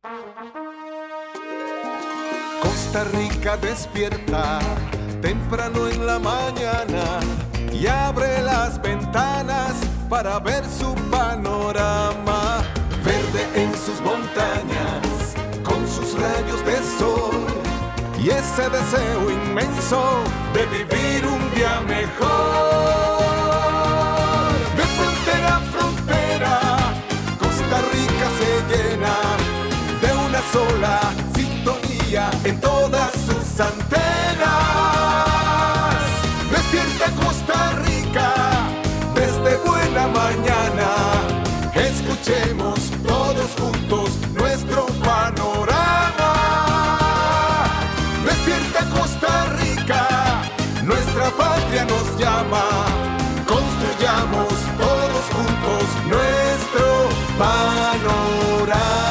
Costa Rica despierta temprano en la mañana y abre las ventanas para ver su panorama. Verde en sus montañas, con sus rayos de sol y ese deseo inmenso de vivir un día mejor. De frontera a frontera, Costa Rica se llena de una sola sintonía en todas sus antenas. Despierta Costa Rica desde buena mañana. Escuchemos todos juntos nuestro panorama. Despierta Costa Rica, nuestra patria nos llama. Construyamos todos juntos nuestro panorama.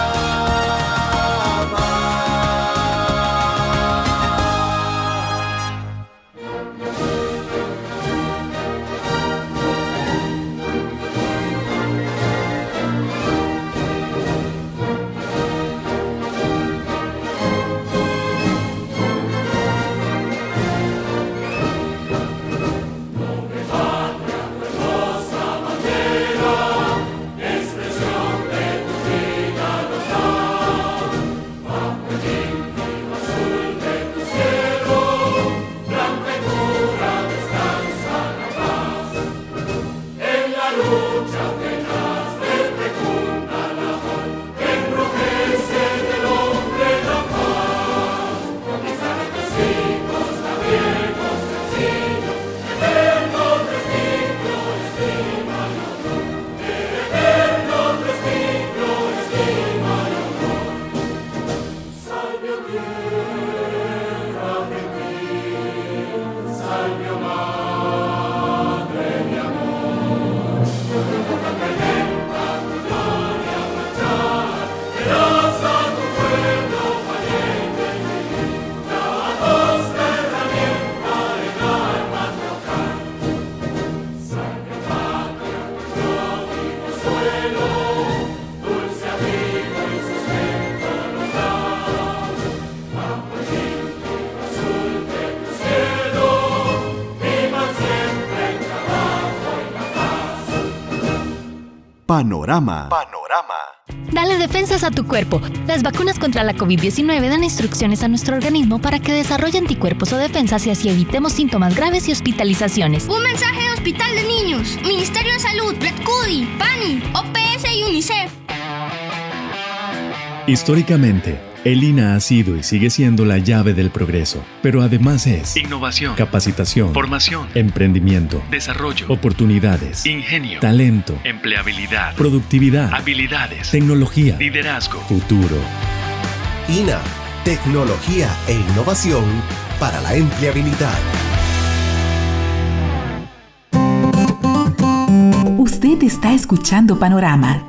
Panorama. Dale defensas a tu cuerpo. Las vacunas contra la COVID-19 dan instrucciones a nuestro organismo para que desarrolle anticuerpos o defensas y así evitemos síntomas graves y hospitalizaciones. Un mensaje de Hospital de Niños, Ministerio de Salud, Red Cudi, PANI, OPS y UNICEF. Históricamente, el INAH ha sido y sigue siendo la llave del progreso, pero además es innovación, capacitación, formación, emprendimiento, desarrollo, oportunidades, ingenio, talento, empleabilidad, productividad, habilidades, tecnología, liderazgo, futuro. INAH, tecnología e innovación para la empleabilidad. Usted está escuchando Panorama.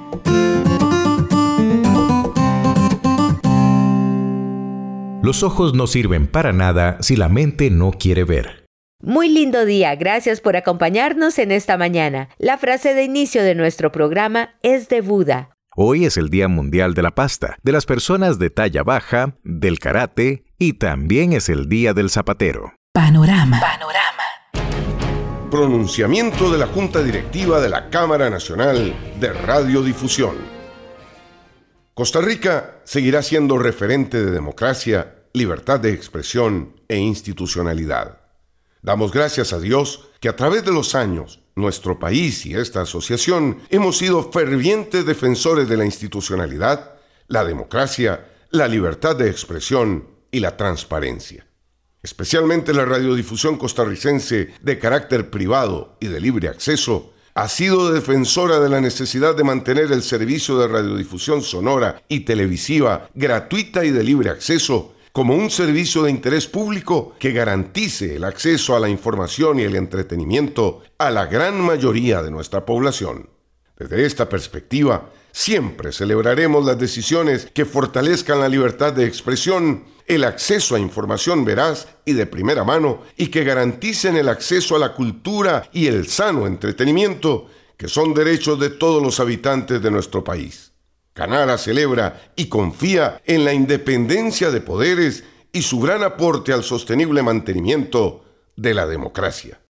Los ojos no sirven para nada si la mente no quiere ver. Muy lindo día, gracias por acompañarnos en esta mañana. La frase de inicio de nuestro programa es de Buda. Hoy es el Día Mundial de la Pasta, de las personas de talla baja, del karate y también es el Día del Zapatero. Panorama. Pronunciamiento de la Junta Directiva de la Cámara Nacional de Radiodifusión. Costa Rica seguirá siendo referente de democracia, libertad de expresión e institucionalidad. Damos gracias a Dios que a través de los años, nuestro país y esta asociación hemos sido fervientes defensores de la institucionalidad, la democracia, la libertad de expresión y la transparencia. Especialmente la radiodifusión costarricense de carácter privado y de libre acceso ha sido defensora de la necesidad de mantener el servicio de radiodifusión sonora y televisiva gratuita y de libre acceso como un servicio de interés público que garantice el acceso a la información y el entretenimiento a la gran mayoría de nuestra población. Desde esta perspectiva, siempre celebraremos las decisiones que fortalezcan la libertad de expresión, el acceso a información veraz y de primera mano y que garanticen el acceso a la cultura y el sano entretenimiento, que son derechos de todos los habitantes de nuestro país. Canara celebra y confía en la independencia de poderes y su gran aporte al sostenible mantenimiento de la democracia.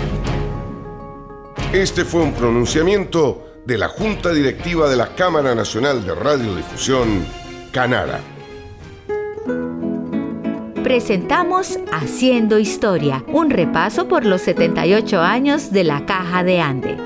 Este fue un pronunciamiento de la Junta Directiva de la Cámara Nacional de Radiodifusión, Canara. Presentamos Haciendo Historia, un repaso por los 78 años de la Caja de Ande.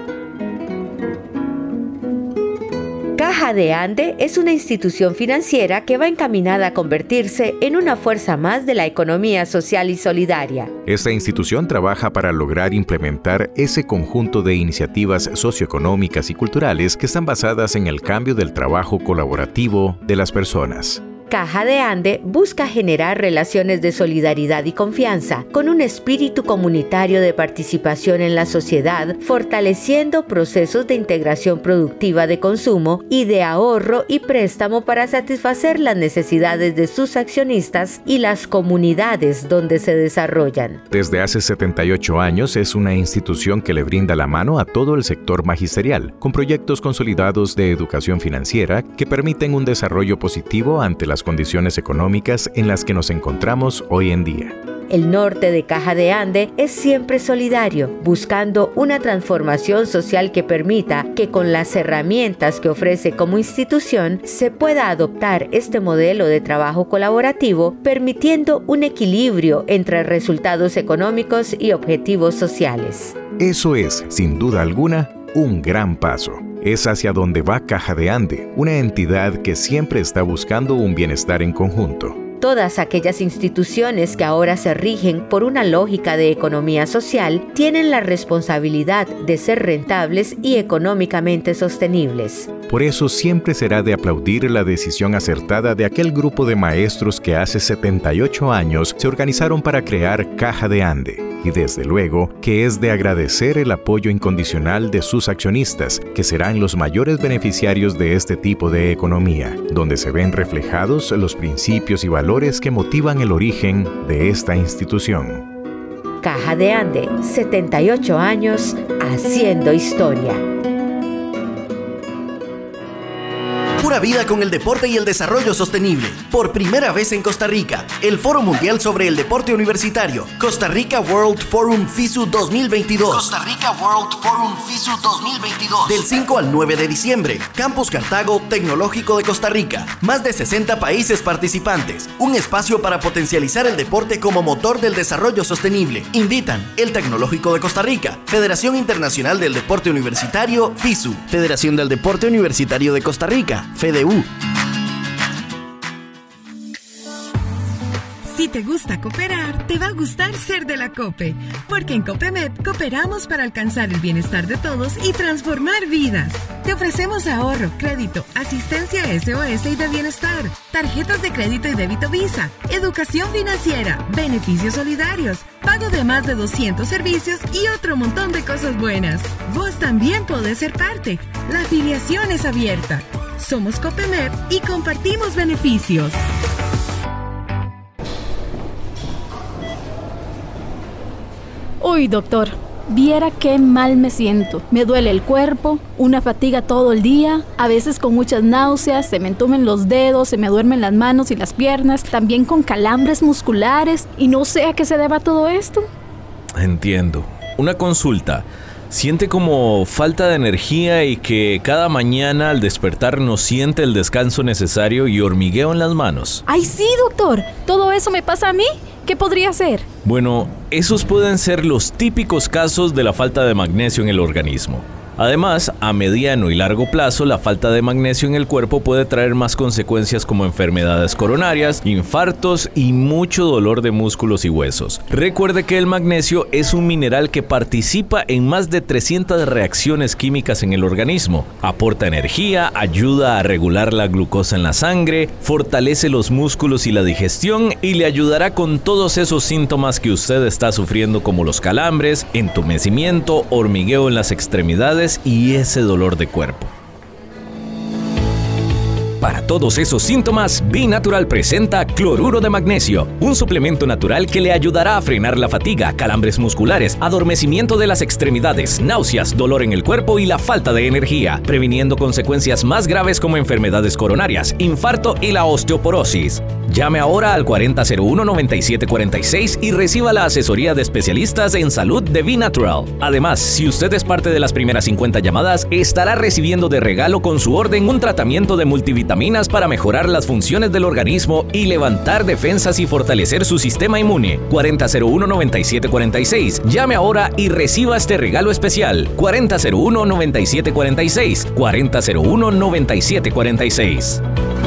Caja de Ande es una institución financiera que va encaminada a convertirse en una fuerza más de la economía social y solidaria. Esta institución trabaja para lograr implementar ese conjunto de iniciativas socioeconómicas y culturales que están basadas en el cambio del trabajo colaborativo de las personas. Caja de Ande busca generar relaciones de solidaridad y confianza con un espíritu comunitario de participación en la sociedad, fortaleciendo procesos de integración productiva de consumo y de ahorro y préstamo para satisfacer las necesidades de sus accionistas y las comunidades donde se desarrollan. Desde hace 78 años es una institución que le brinda la mano a todo el sector magisterial, con proyectos consolidados de educación financiera que permiten un desarrollo positivo ante las condiciones económicas en las que nos encontramos hoy en día. El norte de Caja de Ande es siempre solidario, buscando una transformación social que permita que con las herramientas que ofrece como institución se pueda adoptar este modelo de trabajo colaborativo, permitiendo un equilibrio entre resultados económicos y objetivos sociales. Eso es, sin duda alguna, un gran paso. Es hacia donde va Caja de Ande, una entidad que siempre está buscando un bienestar en conjunto. Todas aquellas instituciones que ahora se rigen por una lógica de economía social tienen la responsabilidad de ser rentables y económicamente sostenibles. Por eso siempre será de aplaudir la decisión acertada de aquel grupo de maestros que hace 78 años se organizaron para crear Caja de Ande. Y desde luego que es de agradecer el apoyo incondicional de sus accionistas, que serán los mayores beneficiarios de este tipo de economía, donde se ven reflejados los principios y valores que motivan el origen de esta institución. Caja de Ande, 78 años haciendo historia. Pura vida con el deporte y el desarrollo sostenible. Por primera vez en Costa Rica, el Foro Mundial sobre el Deporte Universitario. Costa Rica World Forum FISU 2022. Costa Rica World Forum FISU 2022. Del 5 al 9 de diciembre. Campus Cartago Tecnológico de Costa Rica. Más de 60 países participantes. Un espacio para potencializar el deporte como motor del desarrollo sostenible. Invitan el Tecnológico de Costa Rica, Federación Internacional del Deporte Universitario FISU, Federación del Deporte Universitario de Costa Rica, FEDEU. Si te gusta cooperar, te va a gustar ser de la COPE, porque en COPEMED cooperamos para alcanzar el bienestar de todos y transformar vidas. Te ofrecemos ahorro, crédito, asistencia SOS y de bienestar, tarjetas de crédito y débito Visa, educación financiera, beneficios solidarios, pago de más de 200 servicios y otro montón de cosas buenas. Vos también podés ser parte. La afiliación es abierta. Somos COPEMED y compartimos beneficios. Uy, doctor, viera qué mal me siento. Me duele el cuerpo, una fatiga todo el día, a veces con muchas náuseas, se me entumen los dedos, se me duermen las manos y las piernas, también con calambres musculares y no sé a qué se deba todo esto. Entiendo. Una consulta. ¿Siente como falta de energía y que cada mañana al despertar no siente el descanso necesario y hormigueo en las manos? ¡Ay, sí, doctor! ¿Todo eso me pasa a mí? ¿Qué podría ser? Bueno, esos pueden ser los típicos casos de la falta de magnesio en el organismo. Además, a mediano y largo plazo, la falta de magnesio en el cuerpo puede traer más consecuencias como enfermedades coronarias, infartos y mucho dolor de músculos y huesos. Recuerde que el magnesio es un mineral que participa en más de 300 reacciones químicas en el organismo. Aporta energía, ayuda a regular la glucosa en la sangre, fortalece los músculos y la digestión y le ayudará con todos esos síntomas que usted está sufriendo como los calambres, entumecimiento, hormigueo en las extremidades y ese dolor de cuerpo. Para todos esos síntomas, B-Natural presenta cloruro de magnesio, un suplemento natural que le ayudará a frenar la fatiga, calambres musculares, adormecimiento de las extremidades, náuseas, dolor en el cuerpo y la falta de energía, previniendo consecuencias más graves como enfermedades coronarias, infarto y la osteoporosis. Llame ahora al 4001-9746 y reciba la asesoría de especialistas en salud de B-Natural. Además, si usted es parte de las primeras 50 llamadas, estará recibiendo de regalo con su orden un tratamiento de multivitaminas para mejorar las funciones del organismo y levantar defensas y fortalecer su sistema inmune. 4001-9746. Llame ahora y reciba este regalo especial. 4001-9746. 4001-9746.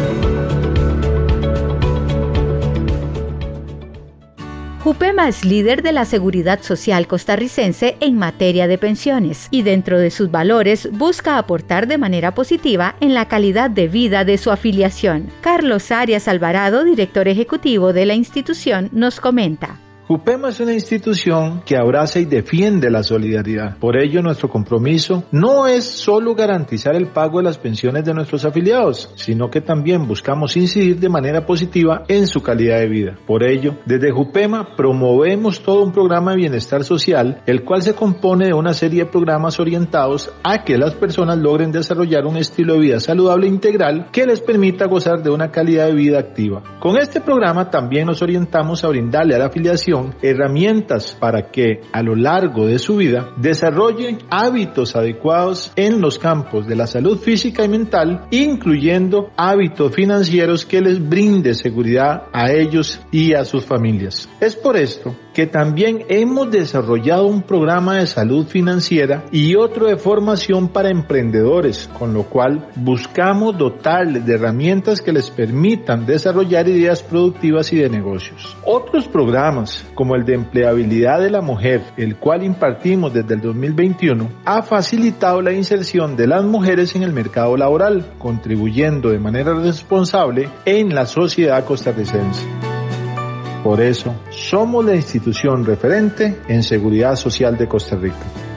Jupema es líder de la seguridad social costarricense en materia de pensiones y dentro de sus valores busca aportar de manera positiva en la calidad de vida de su afiliación. Carlos Arias Alvarado, director ejecutivo de la institución, nos comenta. Jupema es una institución que abraza y defiende la solidaridad. Por ello, nuestro compromiso no es solo garantizar el pago de las pensiones de nuestros afiliados, sino que también buscamos incidir de manera positiva en su calidad de vida. Por ello, desde Jupema promovemos todo un programa de bienestar social, el cual se compone de una serie de programas orientados a que las personas logren desarrollar un estilo de vida saludable e integral que les permita gozar de una calidad de vida activa. Con este programa también nos orientamos a brindarle a la afiliación herramientas para que a lo largo de su vida desarrollen hábitos adecuados en los campos de la salud física y mental, incluyendo hábitos financieros que les brinde seguridad a ellos y a sus familias. Es por esto que también hemos desarrollado un programa de salud financiera y otro de formación para emprendedores, con lo cual buscamos dotarles de herramientas que les permitan desarrollar ideas productivas y de negocios. Otros programas, como el de empleabilidad de la mujer, el cual impartimos desde el 2021, ha facilitado la inserción de las mujeres en el mercado laboral, contribuyendo de manera responsable en la sociedad costarricense. Por eso, somos la institución referente en seguridad social de Costa Rica.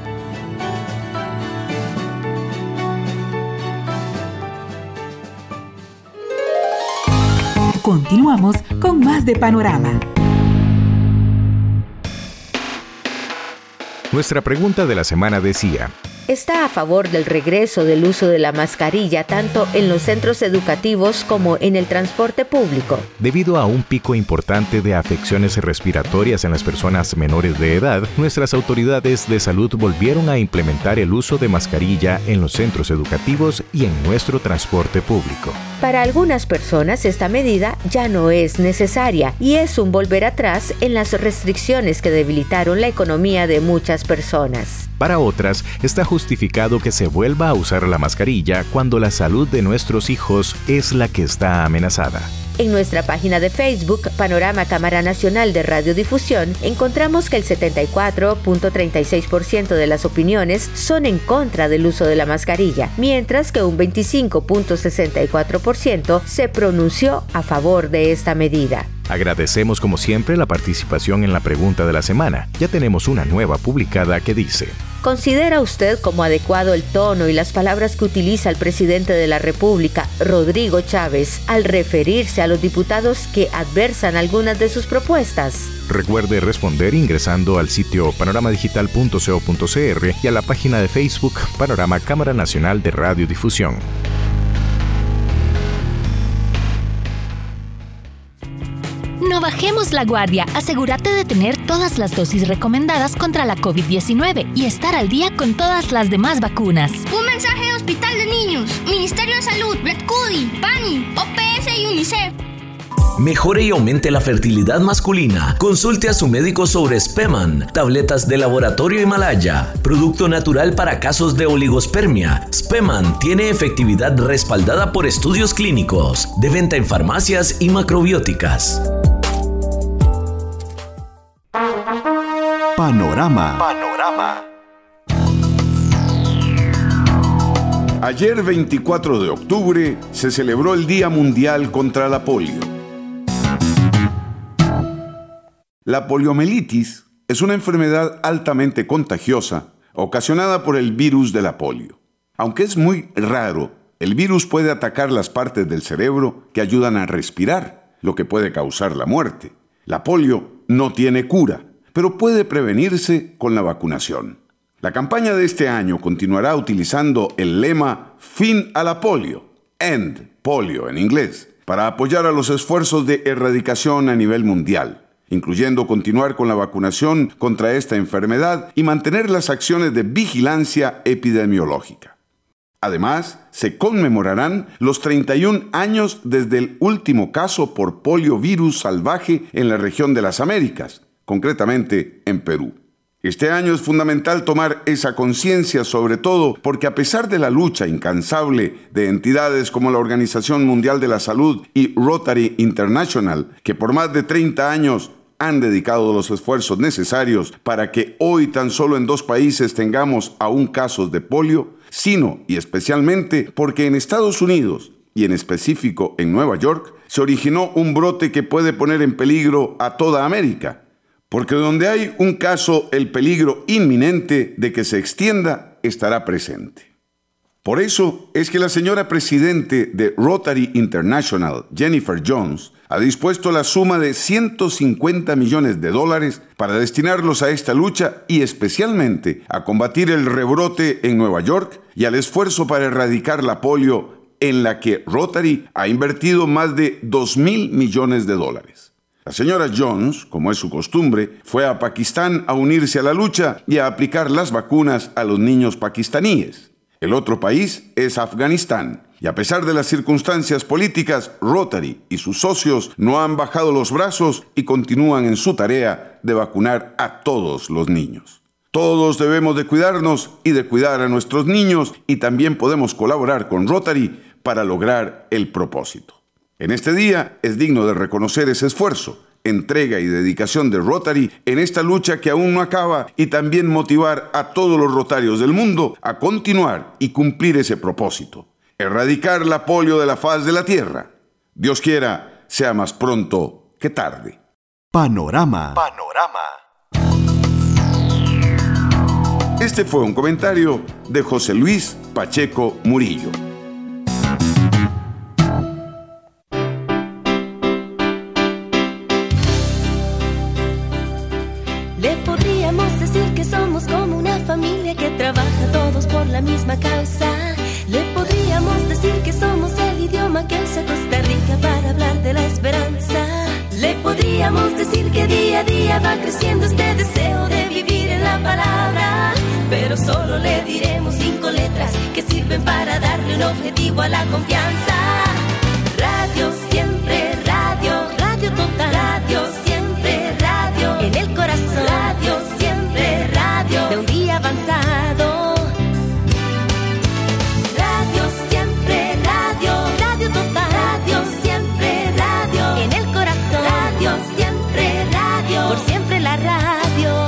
Continuamos con más de Panorama. Nuestra pregunta de la semana decía: ¿está a favor del regreso del uso de la mascarilla tanto en los centros educativos como en el transporte público? Debido a un pico importante de afecciones respiratorias en las personas menores de edad, nuestras autoridades de salud volvieron a implementar el uso de mascarilla en los centros educativos y en nuestro transporte público. Para algunas personas esta medida ya no es necesaria y es un volver atrás en las restricciones que debilitaron la economía de muchas personas. Para otras, está justificado que se vuelva a usar la mascarilla cuando la salud de nuestros hijos es la que está amenazada. En nuestra página de Facebook, Panorama Cámara Nacional de Radiodifusión, encontramos que el 74.36% de las opiniones son en contra del uso de la mascarilla, mientras que un 25.64% se pronunció a favor de esta medida. Agradecemos como siempre la participación en la pregunta de la semana. Ya tenemos una nueva publicada que dice: ¿considera usted como adecuado el tono y las palabras que utiliza el presidente de la República, Rodrigo Chávez, al referirse a los diputados que adversan algunas de sus propuestas? Recuerde responder ingresando al sitio panoramadigital.co.cr y a la página de Facebook Panorama Cámara Nacional de Radiodifusión. No bajemos la guardia. Asegúrate de tener todas las dosis recomendadas contra la COVID-19 y estar al día con todas las demás vacunas. Un mensaje de Hospital de Niños, Ministerio de Salud, Red Cudi, PANI, OPS y UNICEF. Mejore y aumente la fertilidad masculina. Consulte a su médico sobre Speman, tabletas de laboratorio Himalaya, producto natural para casos de oligospermia. Speman tiene efectividad respaldada por estudios clínicos, de venta en farmacias y macrobióticas. Panorama. Ayer, 24 de octubre, se celebró el Día Mundial contra la Polio. La poliomielitis es una enfermedad altamente contagiosa ocasionada por el virus de la polio. Aunque es muy raro El virus puede atacar las partes del cerebro que ayudan a respirar, lo que puede causar la muerte. La polio no tiene cura, pero puede prevenirse con la vacunación. La campaña de este año continuará utilizando el lema Fin a la polio, End Polio en inglés, para apoyar a los esfuerzos de erradicación a nivel mundial, incluyendo continuar con la vacunación contra esta enfermedad y mantener las acciones de vigilancia epidemiológica. Además, se conmemorarán los 31 años desde el último caso por poliovirus salvaje en la región de las Américas, concretamente en Perú. Este año es fundamental tomar esa conciencia, sobre todo porque a pesar de la lucha incansable de entidades como la Organización Mundial de la Salud y Rotary International, que por más de 30 años han dedicado los esfuerzos necesarios para que hoy tan solo en 2 países tengamos aún casos de polio, sino y especialmente porque en Estados Unidos, y en específico en Nueva York, se originó un brote que puede poner en peligro a toda América. Porque donde hay un caso, el peligro inminente de que se extienda estará presente. Por eso es que la señora presidente de Rotary International, Jennifer Jones, ha dispuesto la suma de $150 millones para destinarlos a esta lucha y especialmente a combatir el rebrote en Nueva York y al esfuerzo para erradicar la polio, en la que Rotary ha invertido más de $2.000 millones. La señora Jones, como es su costumbre, fue a Pakistán a unirse a la lucha y a aplicar las vacunas a los niños pakistaníes. El otro país es Afganistán, y a pesar de las circunstancias políticas, Rotary y sus socios no han bajado los brazos y continúan en su tarea de vacunar a todos los niños. Todos debemos de cuidarnos y de cuidar a nuestros niños, y también podemos colaborar con Rotary para lograr el propósito. En este día es digno de reconocer ese esfuerzo, entrega y dedicación de Rotary en esta lucha que aún no acaba y también motivar a todos los rotarios del mundo a continuar y cumplir ese propósito, erradicar la polio de la faz de la tierra. Dios quiera, sea más pronto que tarde. Panorama. Este fue un comentario de José Luis Pacheco Murillo. Le podríamos decir que somos como una familia que trabaja todos por la misma causa. Le podríamos decir que somos el idioma que usa Costa Rica para hablar de la esperanza. Le podríamos decir que día a día va creciendo este deseo de vivir en la palabra. Pero solo le diremos 5 letras que sirven para darle un objetivo a la confianza. Radio siempre, radio, radio total. Radio siempre, radio, en el corazón. Radio siempre, radio, de un día avanzado. Radio siempre, radio, radio total. Radio siempre, radio, en el corazón. Radio siempre, radio, por siempre la radio.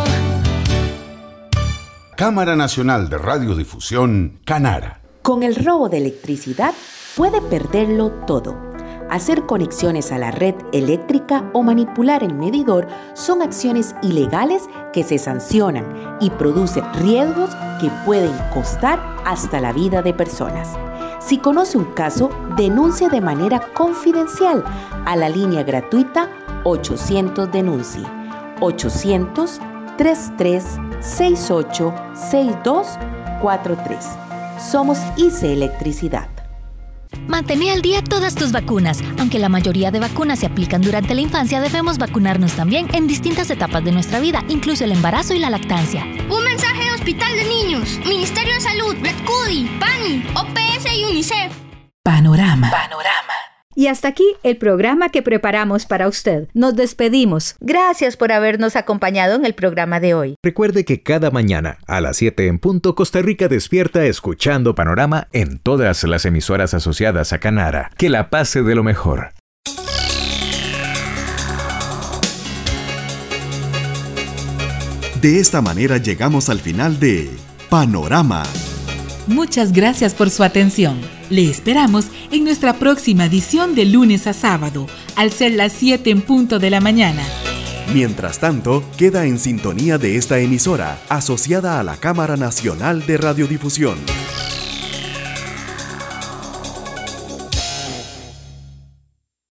Cámara Nacional de Radiodifusión, Canara. Con el robo de electricidad puede perderlo todo. Hacer conexiones a la red eléctrica o manipular el medidor son acciones ilegales que se sancionan y producen riesgos que pueden costar hasta la vida de personas. Si conoce un caso, denuncie de manera confidencial a la línea gratuita 800 Denuncie. 800-33-68-6243. Somos ICE Electricidad. Mantén al día todas tus vacunas. Aunque la mayoría de vacunas se aplican durante la infancia, debemos vacunarnos también en distintas etapas de nuestra vida, incluso el embarazo y la lactancia. Un mensaje de Hospital de Niños, Ministerio de Salud, Red Cudi, PANI, OPS y UNICEF. Panorama. Y hasta aquí el programa que preparamos para usted. Nos despedimos. Gracias por habernos acompañado en el programa de hoy. Recuerde que cada mañana a las 7 en punto Costa Rica despierta escuchando Panorama en todas las emisoras asociadas a Canara. Que la pase de lo mejor. De esta manera llegamos al final de Panorama. Muchas gracias por su atención. Le esperamos en nuestra próxima edición de lunes a sábado, al ser las 7 en punto de la mañana. Mientras tanto, queda en sintonía de esta emisora, asociada a la Cámara Nacional de Radiodifusión.